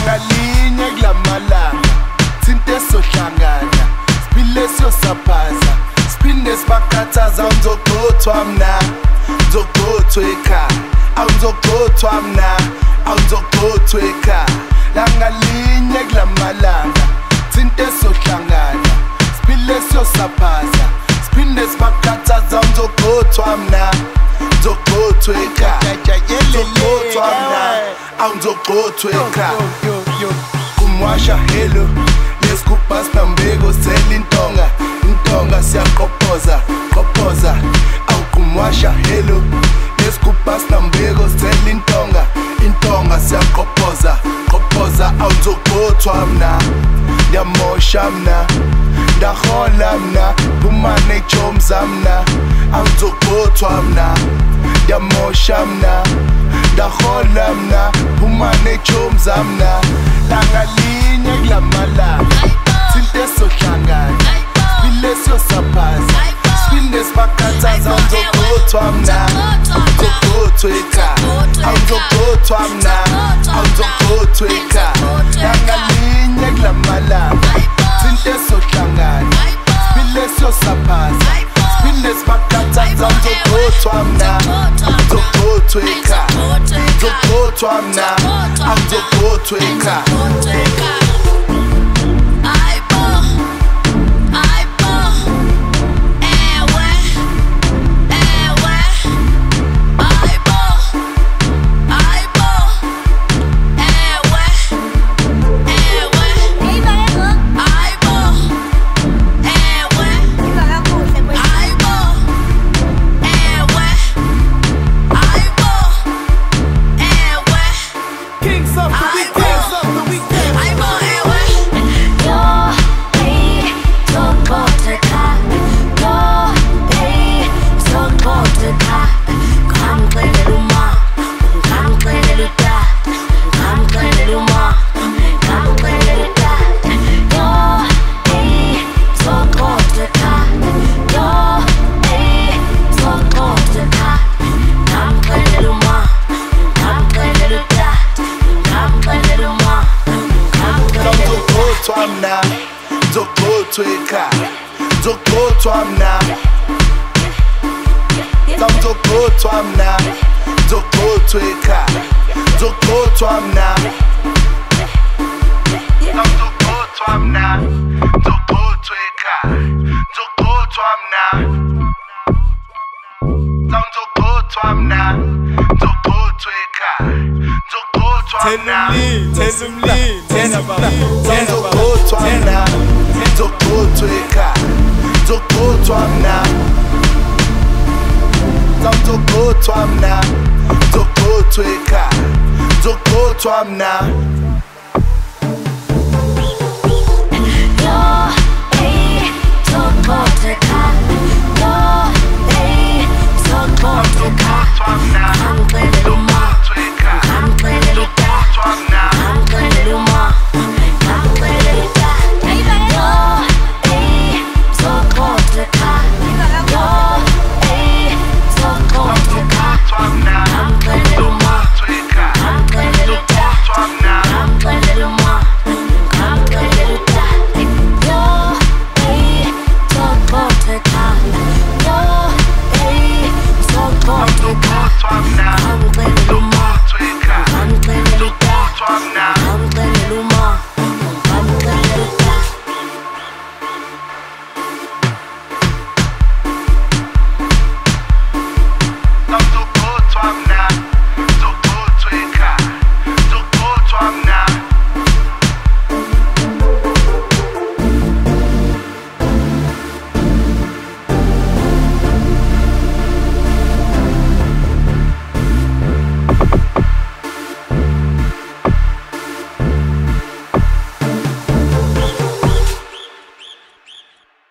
Langalinye kulamalanga Sinte sohlangana Sibile siyosaphaza Sipinde sibakhathaza Awuzogothwa mna Zogothwa ekhaya Awuzogothwa mna Awuzogothwa ekhaya Langalinye kulamalanga Sinte sohlangana Sibile siyosaphaza Sipinde sibakhathaza Awuzogothwa mna Zogothwa ekhaya Zogothwa mna Awuzogothwa ekhaya Kumwasha hello Lesikupa sinambeko sela intonga Intonga siyaqophoza Qophoza Awukumwasha hello Lesikupa sinambeko sela intonga Intonga siyaqophoza Qophoza Awuzogothwa mna Ndiyamosha mna Ndahola mna Bumane chomza mna Awuzogothwa mna Ndiyamosha mna Ndahola mna Bumane chomza mna Langalinye kulamalanga Sinte sohlangana Sibile siyosaphaza Sipinde sibakhathaza Awuzogothwa mna Awuzogothwa ekhaya Awuzogothwa mna Awuzogothwa ekhaya Langalinye kulamalanga Sinte sohlangana Sibile siyosaphaza Sipinde sibakhathaza Awuzogothwa mna Awuzogothwa ekhaya Awuzogothwa mna Awuzogothwa ekhaya Zogothwa ekhaya Zogothwa mna Zogothwa mna Zogothwa ekhaya Zogothwa mna Zogothwa mna Zogothwa ekhaya Zogothwa mna Zogothwa mna Zogothwa ekhaya Zogothwa mna Zogothwa mna Zogothwa ekhaya Zogothwa mna Zogothwa mna Zogothwa ekhaya Zogothwa mna Zogothwa ekhaya Zogothwa